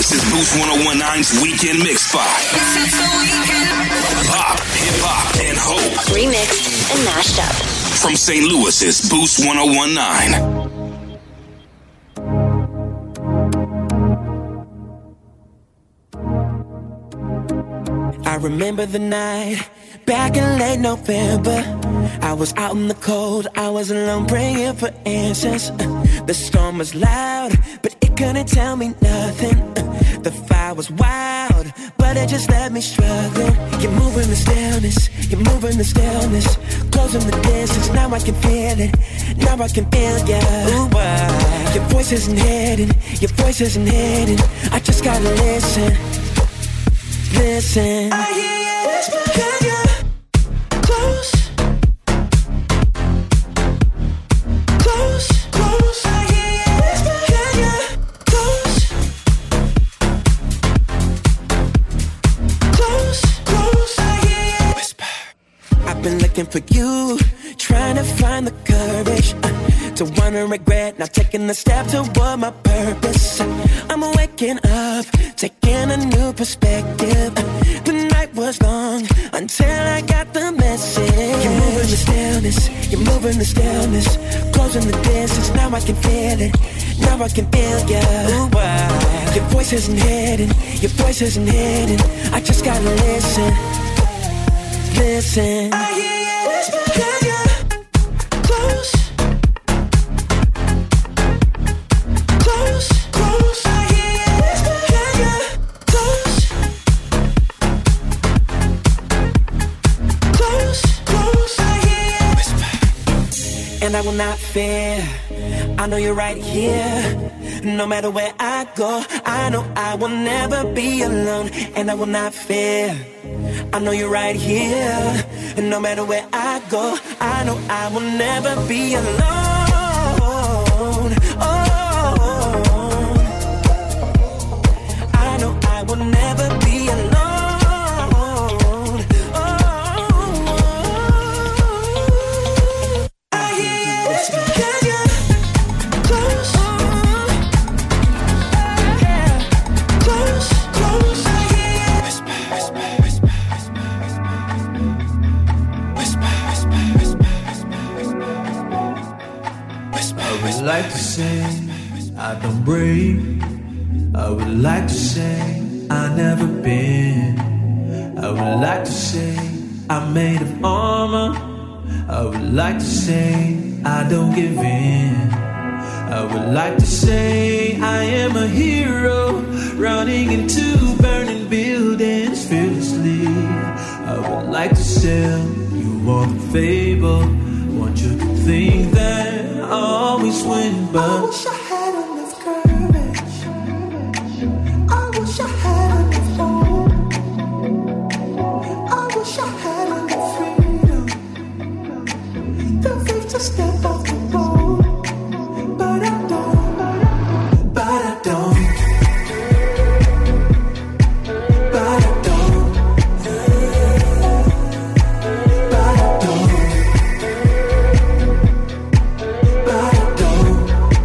This is Boost 1019's Weekend Mix Spot. Pop, hip-hop, and hope. Remixed and mashed up. From St. Louis's Boost 1019. I remember the night back in late November. I was out in the cold, I was alone praying for answers. The storm was loud, but it couldn't tell me nothing. The fire was wild, but it just left me struggling. You're moving the stillness, you're moving the stillness. Closing the distance, now I can feel it. Now I can feel ya. Ooh, your voice isn't hidden, your voice isn't hidden. I just gotta listen. Listen, I hear you whisper, can you close, close, close? I hear you whisper, can you close, close, close? I hear you whisper. I've been looking for you, trying to find the courage to wanna regret not taking the step toward my purpose. I'm waking up, taking a new perspective. The night was long until I got the message. You're moving the stillness, you're moving the stillness. Closing the distance, now I can feel it. Now I can feel ya. Ooh, your voice isn't hidden, your voice isn't hidden. I just gotta listen, listen. I hear you whisper, can you close, close, close? I hear you whisper, can you close, close, close? I hear you whisper. And I will not fear, I know you're right here. No matter where I go, I know I will never be alone. And I will not fear, I know you're right here. And no matter where I go, I know I will never be alone. Oh, I know I will never be alone. Oh, I hear you whisper, can you close, close, close? I hear you whisper, whisper, whisper, whisper, whisper, whisper, whisper. I would like to say I don't break. I would like to say I never been. I would like to say I'm made of armor. I would like to say I don't give in. I would like to say I am a hero, running into burning buildings fearlessly. I would like to sell you all the fable. Want you to think that I always win, but I wish I had enough courage. I wish I had enough hope. I wish I had enough freedom, the faith to step off the boat. But I don't, but I don't, but I don't, but I don't, but I don't,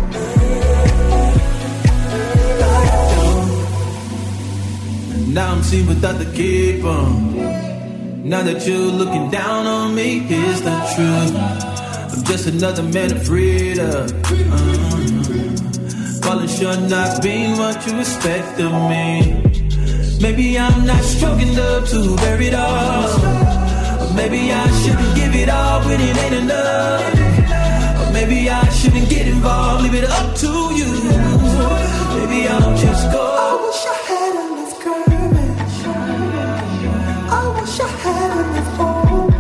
but I don't. Now I'm seen without the cape on. Now that you're looking down on me, here's the truth. I'm just another man afraid of falling short, not being what you expect of me. Maybe I'm not strong enough to bear it all, or maybe I shouldn't give it all when it ain't enough, or maybe I shouldn't get involved, leave it up to you. Maybe I'll just go. I wish I had enough courage. I wish I had enough hope.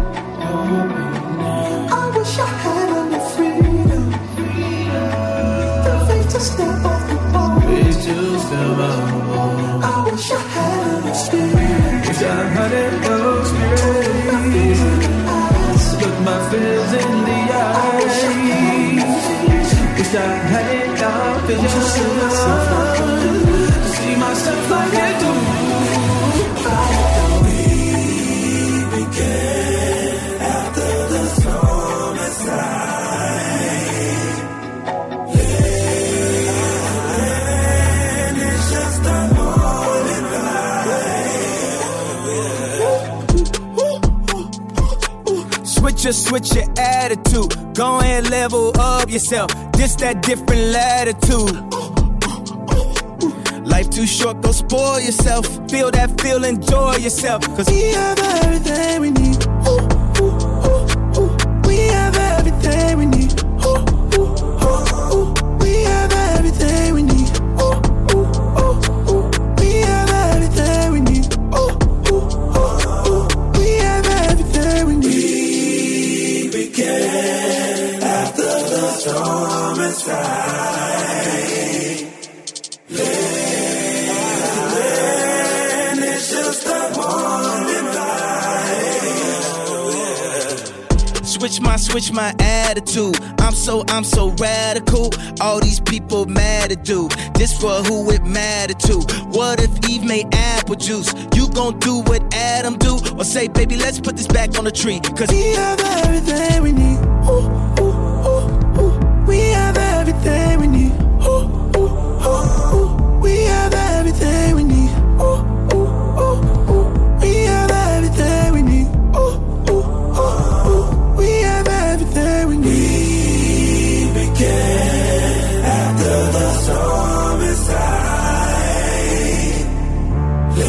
I wish I had enough freedom, the faith to step off the boat. I wish I had enough spirit. Wish I had enough spirit. Look my fears in the eyes. Wish I had enough in to see myself like I do. We begin after the storm aside. Living is just a moment. just switch your attitude. Go ahead, level up yourself. This that different latitude. Life too short, go spoil yourself. Feel that feel, enjoy yourself. Cause we have everything we need. We have everything we need. We have everything we need. We have everything we need. We have everything we need. We begin after the storm is right. And it's just a morning light. Switch my attitude. I'm so radical. All these people mad at dude. This for who it mattered to. What if Eve made apple juice? You gon' do what Adam do? Or say, baby, let's put this back on the tree. Cause we have everything we need. We have everything we need. We have everything we need. We have everything we need. We have everything we need. We begin after the storm is right.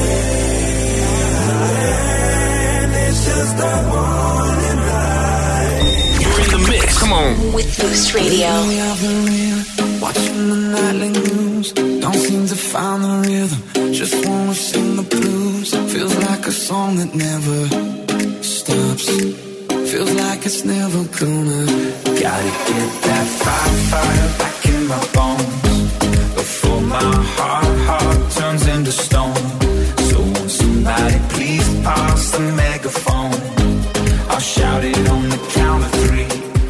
And it's just a morning light. You're in the mix. Come on. With Boost Radio. Watching the nightly news, don't seem to find the rhythm. Just wanna sing the blues. Feels like a song that never stops. Feels like it's never gonna. Gotta get that fire back in my bones before my heart turns into stone. So won't somebody please pass the megaphone? I'll shout it on the count of three.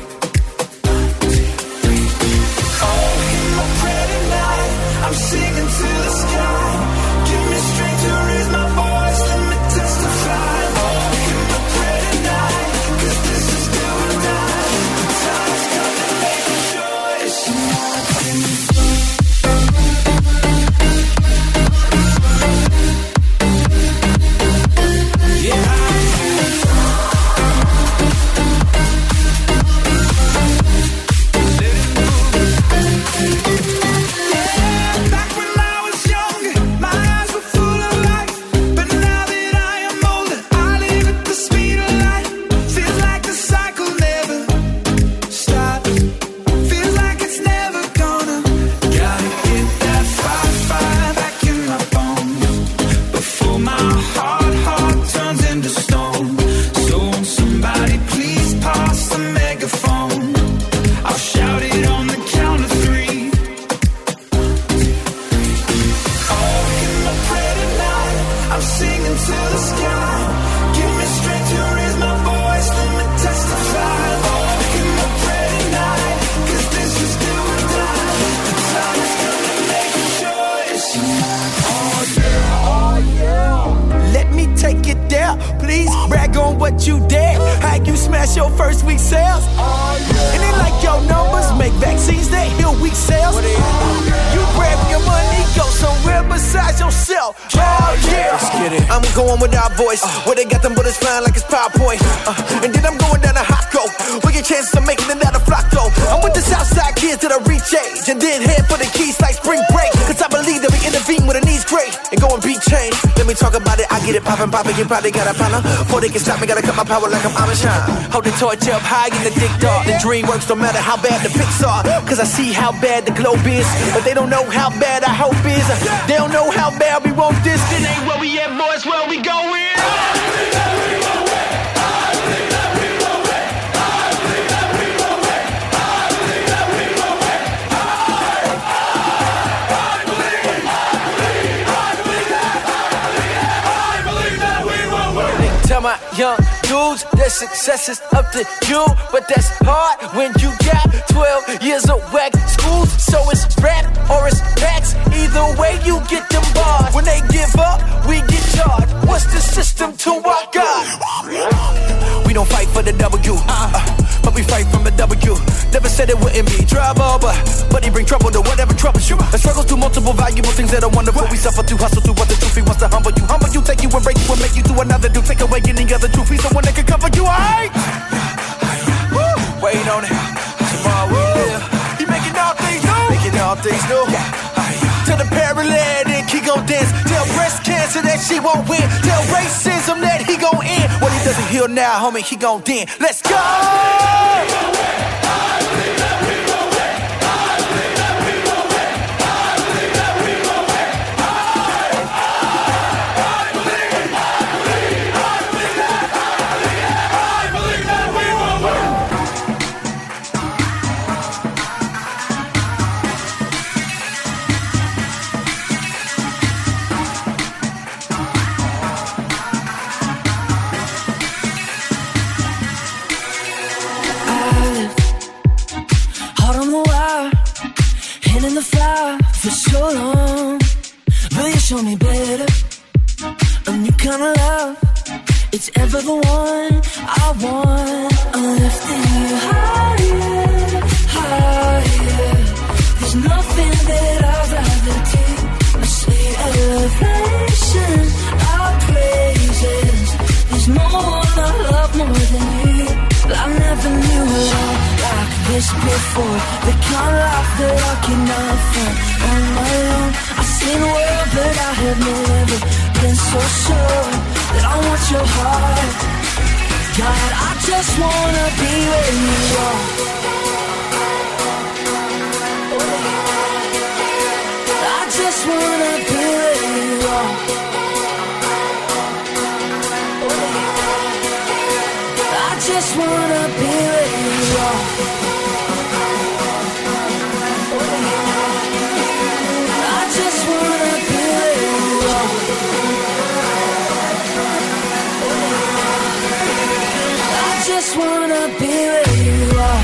I'm singing to the sky. Give me strength to raise my voice. Let me testify. Oh, in the pretty night, 'cause this is do or die. The time's come to make a choice. Yeah. Where they got them bullets flying like it's PowerPoint. And then I'm going down to Hotco. We get chances of making it out of Flocko. I'm with the Southside kids that I reach age. And then head for the keys like spring break. Cause I believe that we intervene when the needs great. And go and beat change. Let me talk about it. I get it poppin'. You probably got a problem. Before they can stop me, gotta cut my power like I'm Amish. Hold the torch up high in the dick dark. The dream works no matter how bad the pics are. Cause I see how bad the globe is. But they don't know how bad our hope is. They don't know how bad we want this. It ain't where we at, boys, where we going. Tell my young dudes that success is up to you, but that's hard when you got 12 years of whack school. So it's rap or it's packs. Either way, you get them bars. When they give up, we get charged. What's the system to our God? We don't fight for the W, but we fight from the W. Never said it wouldn't be trouble, but he bring trouble to whatever troubles you. A struggle through multiple valuable things that are wonderful. We suffer through hustle through what the truth. He wants to humble you, take you and break you and make you do another. Do take away any other truth. He's the one that can cover you, alright? wait on it. Tomorrow we live. He making all things new. Making all things new. Tell the paralytic he gon' dance. Tell breast cancer that she won't win. Tell racism that he gon' end. What he doesn't heal now, homie, he gon' den. Let's go! For so long, will you show me better? A new kind of love, it's ever the one I want. I'm lifting you higher, higher. There's nothing that I'd rather take. A sweet elevation, our praises. There's no one I love more than you. I never knew a love like this before. The kind of life that I cannot find on my own. I've seen the world, but I have never been so sure that I want your heart. God, I just wanna be where you are. I just wanna be where you are. I just wanna be where you are. I just wanna be where you are. I just wanna be where you are.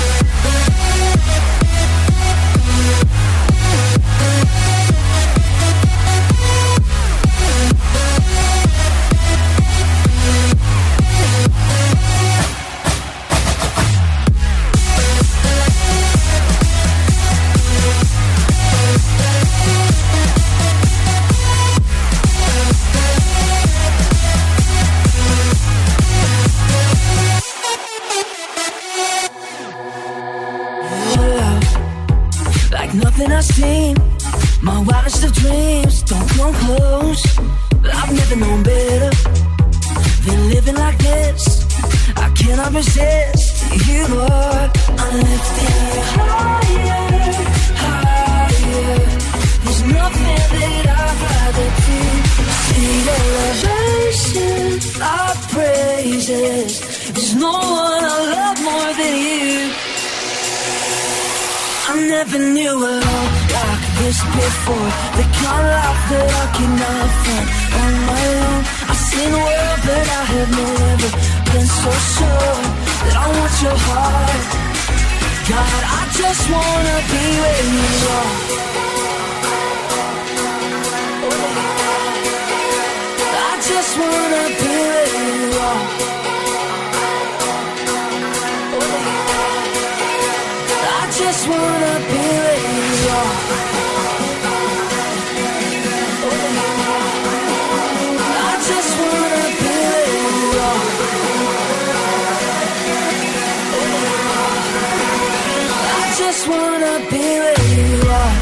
Nothing I've seen, my wildest of dreams don't come close. I've never known better than living like this. I cannot resist you, Lord. I'm lifting you higher, higher. There's nothing that I'd rather do. Sweet elevation, our praises. There's no one I love more than you. I never knew a love like this before. The kind of life that I cannot find on my own. I've seen the world, but I have never been so sure that I want your heart. God, I just wanna be where you are. I just wanna be where you are. I just wanna be where you are. I just wanna be where you are. I just wanna be where you are.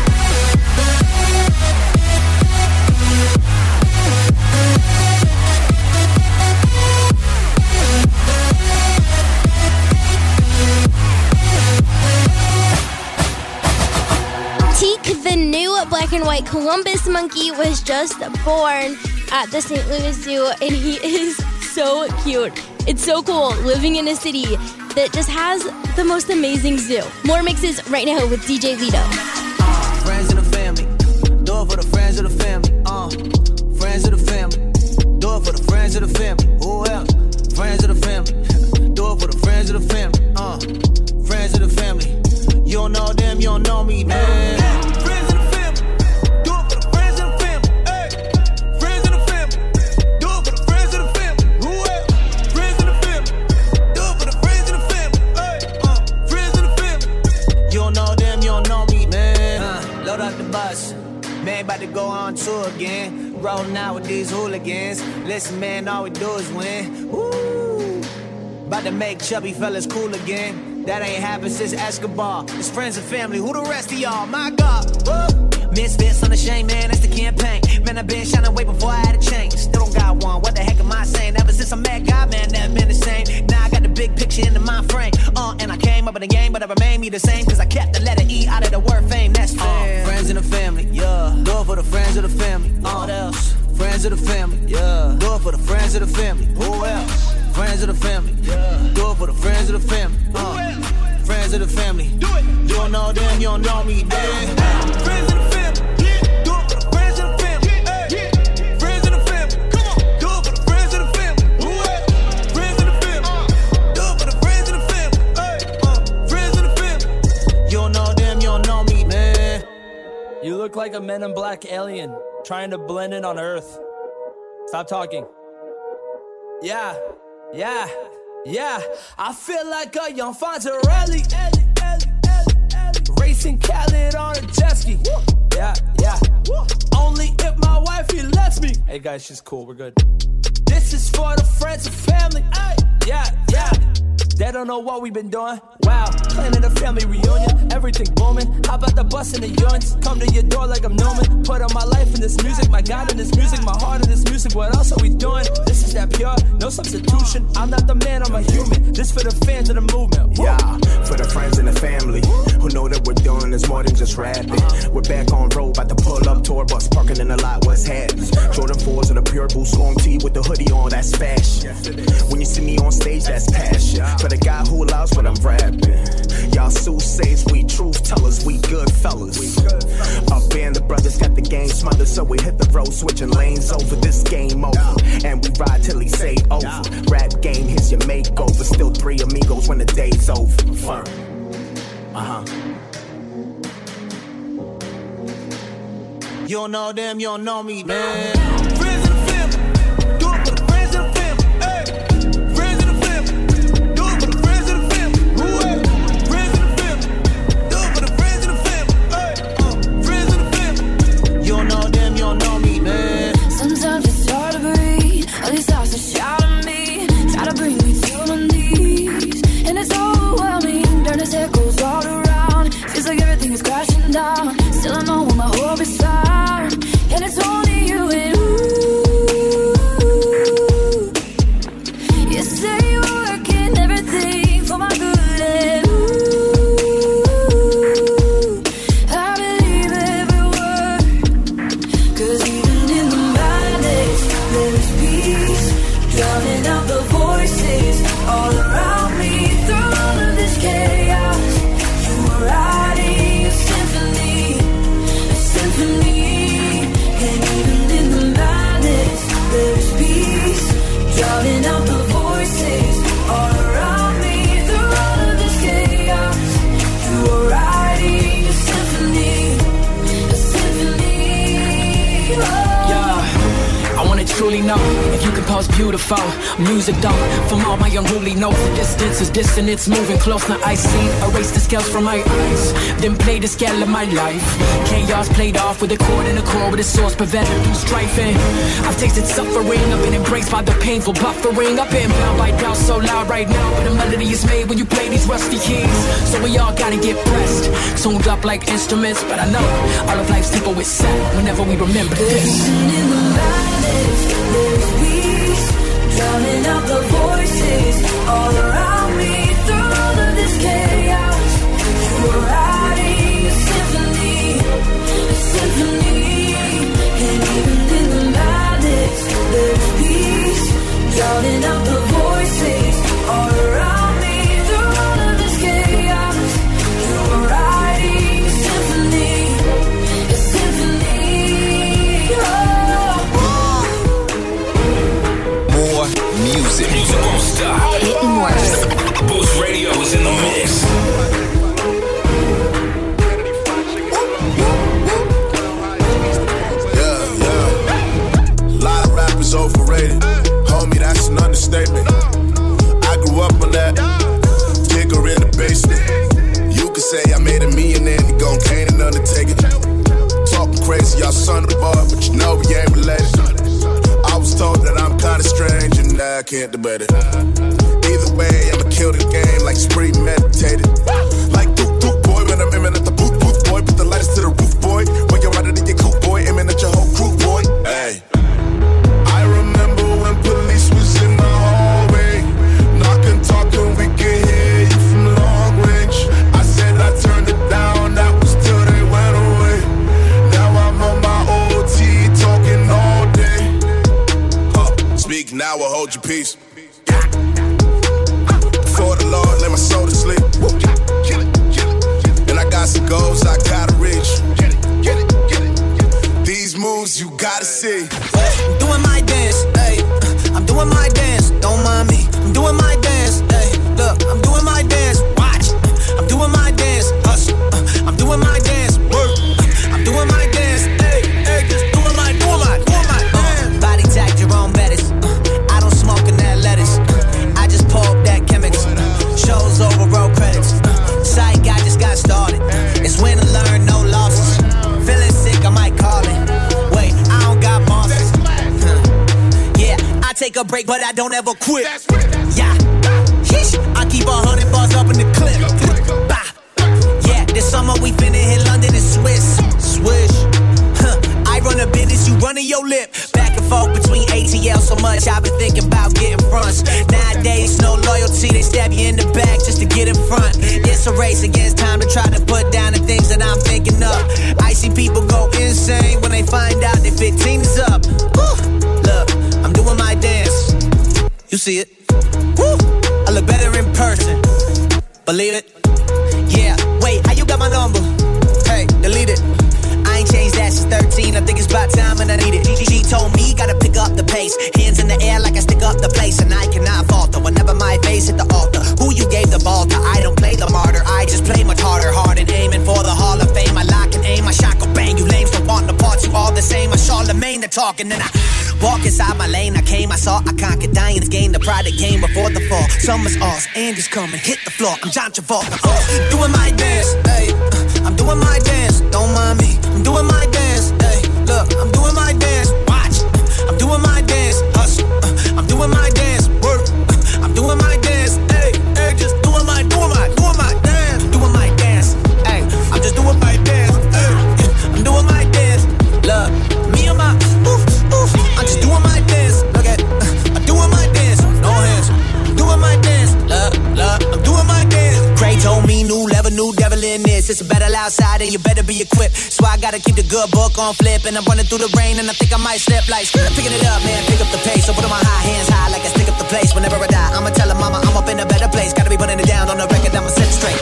The new black and white Columbus monkey was just born at the St. Louis Zoo, and he is so cute. It's so cool living in a city that just has the most amazing zoo. More mixes right now with DJ Lito. Friends of the family, do it for the friends of the family. Friends of the family, do it for the friends of the family. Who else? Friends of the family, do it for the friends of the family. Friends of the family, you don't know them, you don't know me, man. Man, about to go on tour again. Rolling out with these hooligans. Listen, man, all we do is win. Woo! About to make chubby fellas cool again. That ain't happened since Escobar. It's friends and family, who the rest of y'all? My God, woo! Misfits on the shame, man, that's the campaign. Man, I've been shining way before I had a change. Still don't got one, what the heck am I saying? Ever since I met God, man, never been the same. Now I got the big picture in the mind frame. And I came up in the game, but I remain me the same. Cause I kept the letter E out of the word fame, that's fair. Friends in the family, yeah. Do it for the friends of the family. What else? Friends of the family, yeah. Do it for the friends of the family. Who else? Friends of the family, yeah. Do it for the friends of the family. Friends of the family. Do it. You don't know them, you don't know me, damn. Friends of the family, yeah. Do it for the friends of the family, yeah. Friends of the family, come on. Do it for the friends of the family. Who else? Friends of the family. Do it for the friends of the family. Friends of the family. You don't know them, you don't know me, man. You look like a Men in Black alien trying to blend in on Earth. Stop talking. Yeah. I feel like a young Fonzarelli. Racing Khaled on a jet ski. Yeah. Only if my wifey lets me. Hey guys, she's cool. We're good. This is for the friends and family. Yeah. They don't know what we've been doing. Wow, planning a family reunion, everything booming. How about the bus and the youngins? Come to your door like I'm Newman. Put on my life in this music, my God in this music, my heart in this music. What else are we doing? This is that pure, no substitution. I'm not the man, I'm a human. This for the fans of the movement. Woo. Yeah, for the friends and the family who know that we're doing this more than just rapping. We're back on road, about to pull up, tour bus parking in the lot. What's happening? Jordan 4s and a pure boost on tee with the hoodie on. That's fashion. When you see me on stage, that's passion. For the guy who allows what I'm rapping. Y'all soothsayers, we truth tellers, we good fellas. Up band, the brothers got the game smothered, so we hit the road, switching lanes over. This game over, and we ride till he say over. Rap game, here's your makeover. Still three amigos when the day's over. Fun. You don't know them, you don't know me, man. Friends of the family, do it for the friends of the family. Hey, friends of the family, do it for the friends of the family. Who else? Friends of the family, do it for the friends of the family. Hey, friends of the family. You don't know them, you don't know me, man. Sometimes it's hard to breathe. All these thoughts that shout at me, try to bring me to my knees, and it's overwhelming. Darkness echoes all around. Feels like everything is crashing down. Still I know where my hope is found, and it's only you and you say you're working everything for my good, and I believe every word. Cause even in the madness, there is peace, drowning out the voices all around me. Through all of this chaos, you are writing a symphony. And even in the madness, there's peace, drowning out the voices all around me. Through all of this chaos, you are writing a symphony. I wanna truly know if you compose beautiful music, though. From all my unruly notes, the distance is distant, it's moving close. Now I see, erase the scales from my eyes, then play the scale of my life. Chaos played off with a chord and a chord with a source, prevented from strifing. I've tasted suffering, I've been embraced by the painful buffering. I've been bound by doubt so loud right now, but a melody is made when you play these rusty keys. So we all gotta get pressed, tuned up like instruments. But I know all of life's tempo is set whenever we remember this. In the madness, there's peace, drowning out the voices all around me. Through all of this chaos, you are writing a symphony. And even in the madness, there's peace, drowning out the voices all around me. Through all of this chaos, you are writing a symphony. Music won't stop. Hitting worse. Boost Radio is in the mix. Yeah. A lot of rappers overrated. Homie, that's an understatement. I grew up on that. Digger in the basement. You could say I made a millionaire and gon' Kane and Undertaker. Talking crazy, y'all son of the bar, but you know we ain't related. I was told that I'm kinda strange and I can't debate it. Either way, I'ma kill the game like spree meditation. irritated. Like Duke boy, when I'm aiming at the booth boy. Put the lighters to the roof, boy. When you're riding in your coupe, boy, aiming at your whole crew, boy. Hey, I remember when police was in the hallway, knocking, talking, we could hear you from long range. I said I turned it down, that was till they went away. Now I'm on my OT, talking all day. Speak now or hold your peace. Before the Lord, let my soul to sleep. And I got some goals I gotta reach. These moves you gotta see. I'm doing my dance, ayy. I'm doing my dance, don't mind me. I'm doing my dance, ayy. Look, I'm doing my dance, watch. I'm doing my dance, hustle. I'm doing my dance, work. I'm doing my dance, ayy, ayy. Just doing my dance. Body tag Jerome Bettis. I don't smoke in that lettuce. I just pull up that chemics. Shows over road credits. Psych, I just got started. It's win and learn, no losses. Feeling sick, I might call it. Wait, I don't got bosses. Yeah, I take a break, but I don't ever quit. Yeah, sheesh, I keep 100 bars up in the clip. Bah. Yeah, this summer we finna hit London and Swiss. Swish. I run a business, you running your lip. Back and forth between ATL so much, I've been thinking about getting fronts. Nowadays, no loyalty, they stab you in the back just to get in front. It's a race against time to try to put down the things that I'm thinking of. I see people go insane when they find out their 15 is up. Woo. Look, I'm doing my dance. You see it? Woo. I look better in person. Believe it? Yeah, wait, how you got my number? Hey, delete it. I ain't changed that since 13, I think it's about time and I need it. She told me, gotta pick up the pace. Hands in the air like I stick up the place. And I cannot falter whenever my face hit the altar. Who you gave the ball to? I don't play the martyr, I just play much harder. Hard and aiming for the Hall of Fame. I lock and aim, I shock or bang. You lames don't want the parts, you all the same. I Charlemagne the talking, then I walk inside my lane. I came, I saw, I conquered. Dying's gain, the pride that came before the fall. Summer's ours, and it's coming, hit the floor. I'm John Travolta, doing my dance, ayy. I'm doing my dance, don't mind me. I'm doing my dance, ayy. Look, I'm doing my dance, watch. I'm doing my dance, hustle. I'm doing my dance, work. I'm doing my dance, ayy, ayy. Just doing my dance, doing my dance, ayy. I'm just doing my dance, ayy. I'm doing my dance. Look, me and my, I'm just doing my dance. Look at, I'm doing my dance, no hands. I'm doing my dance, look, I'm doing my dance. Craig told me new level, new devil in this. It's a battle outside and you better be equipped. So I gotta keep the good book on flip. And I'm running through the rain and I think I might slip like picking it up, man, pick up the pace. So put on my high hands high like I stick up the place. Whenever I die, I'ma tell her mama I'm up in a better place. Gotta be putting it down on the record, I'ma set it straight.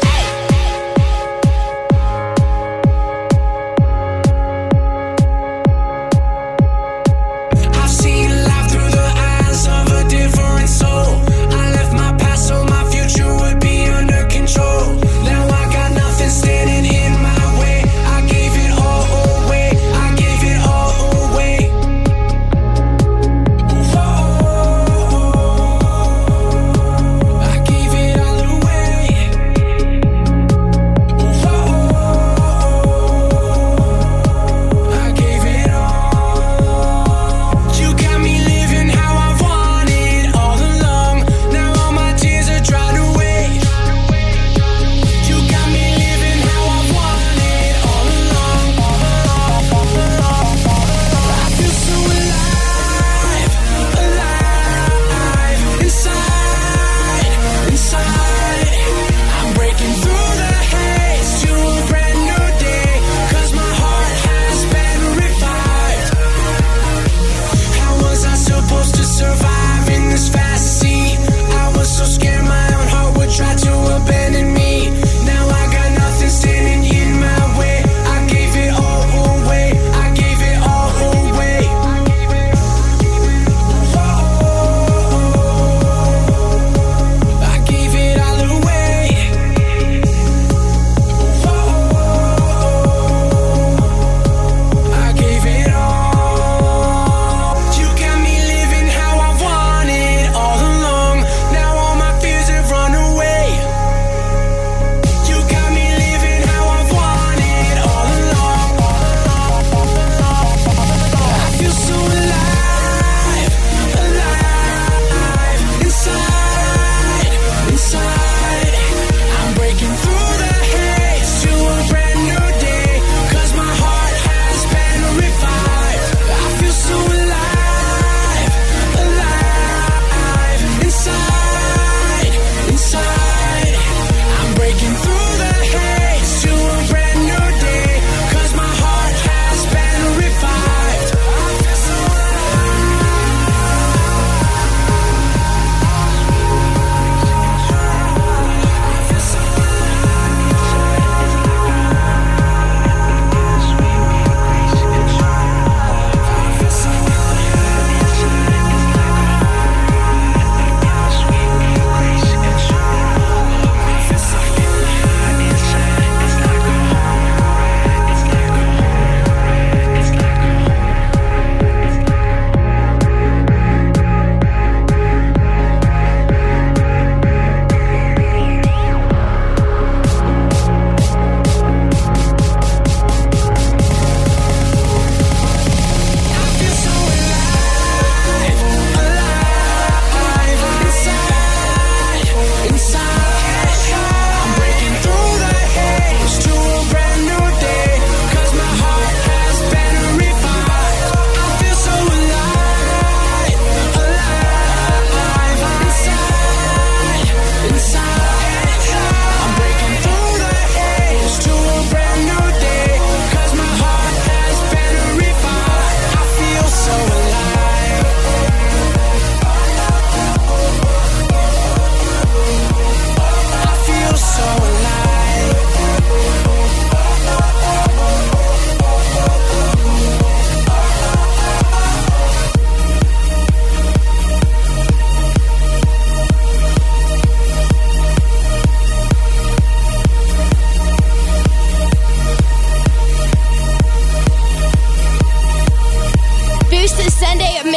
I've seen life through the eyes of a different soul. I left my past so my future would be under control. Now I got nothing standing in my way. I gave it all away. I gave it all away. Whoa. I gave it all away.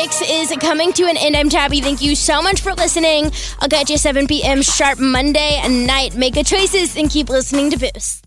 mix is coming to an end. I'm Tabby. Thank you so much for listening. I'll catch you 7 p.m. sharp Monday night. Make good choices and keep listening to Boost.